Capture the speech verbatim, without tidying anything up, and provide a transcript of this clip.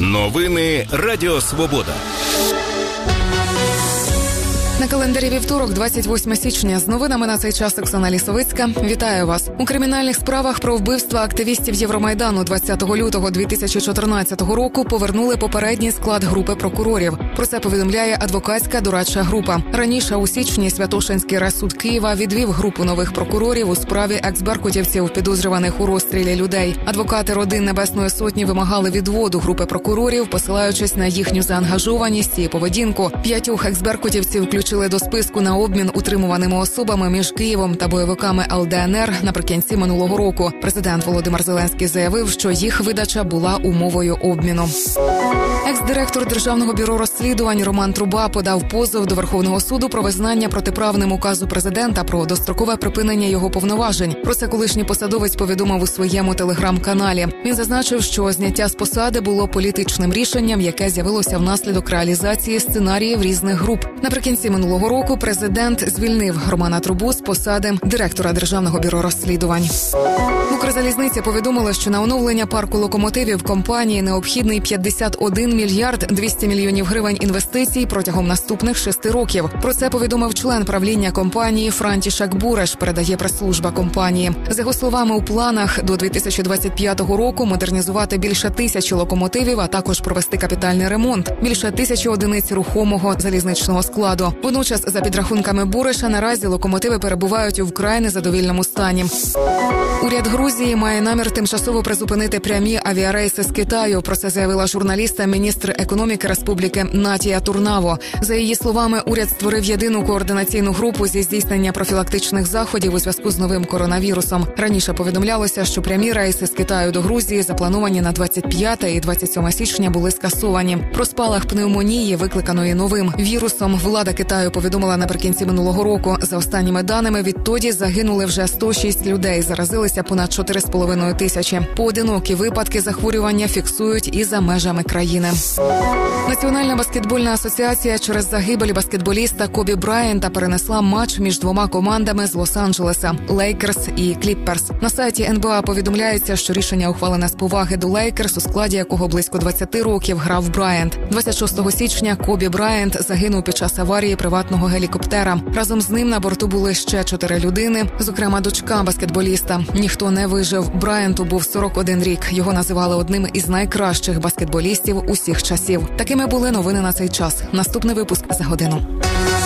Новини Радіо Свобода. На календарі вівторок, двадцять восьме січня. З новинами на цей час Оксана Лісовицька. Вітаю вас. У кримінальних справах про вбивство активістів Євромайдану двадцятого лютого дві тисячі чотирнадцятого року повернули попередній склад групи прокурорів. Про це повідомляє адвокатська дорадча група. Раніше у січні Святошинський райсуд Києва відвів групу нових прокурорів у справі екс-беркутівців, підозрюваних у розстрілі людей. Адвокати родин Небесної Сотні вимагали відводу групи прокурорів, посилаючись на їхню заангажованість і поведінку. П'ятьох екс-беркутівців включили до списку на обмін утримуваними особами між Києвом та бойовиками ел де ен ер наприкінці минулого року. Президент Володимир Зеленський заявив, що їх видача була умовою обміну. Екс-директор Державного бюро розслідувань Роман Труба подав позов до Верховного суду про визнання протиправним указу президента про дострокове припинення його повноважень. Про це колишній посадовець повідомив у своєму телеграм-каналі. Він зазначив, що зняття з посади було політичним рішенням, яке з'явилося внаслідок реалізації сценаріїв різних груп. Наприкінці минулого року президент звільнив Романа Трубу з посади директора Державного бюро розслідувань. Укрзалізниця повідомила, що на оновлення парку локомотивів компанії необхідний п'ятдесят один мільярд двісті мільйонів гривень інвестицій протягом наступних шести років. Про це повідомив член правління компанії Франтішек Буреш, передає прес-служба компанії. За його словами, у планах до дві тисячі двадцять п'ятого року модернізувати більше тисячі локомотивів, а також провести капітальний ремонт, більше тисячі одиниць рухомого залізничного складу. Водночас, за підрахунками Буреша, наразі локомотиви перебувають у вкрай незадовільному стані. Уряд Грузії має намір тимчасово призупинити прямі авіарейси з Китаю. Про це заявила журналістка, міністр економіки республіки Натія Турнаво. За її словами, уряд створив єдину координаційну групу зі здійснення профілактичних заходів у зв'язку з новим коронавірусом. Раніше повідомлялося, що прямі рейси з Китаю до Грузії, заплановані на двадцять п'яте і двадцять сьоме січня, були скасовані. Про спалах пневмонії, викликаної новим вірусом, влада Китаю повідомила наприкінці минулого року. За останніми даними, відтоді загинули вже сто шість людей, заразилися понад чотири з половиною тисячі. Поодинокі випадки захворювання фіксують і за межами країни. Національна баскетбольна асоціація через загибель баскетболіста Кобі Брайанта перенесла матч між двома командами з Лос-Анджелеса – Лейкерс і Кліпперс. На сайті ен бе а повідомляється, що рішення ухвалене з поваги до Лейкерс, у складі якого близько двадцять років грав Брайант. двадцять шостого січня Кобі Брайант загинув під час аварії приватного гелікоптера. Разом з ним на борту були ще чотири людини, зокрема дочка баскетболіста. Ніхто не вижив. Брайанту був сорок один рік. Його називали одним із найкращих баскетболістів усіх часів. Такими були новини на цей час. Наступний випуск за годину.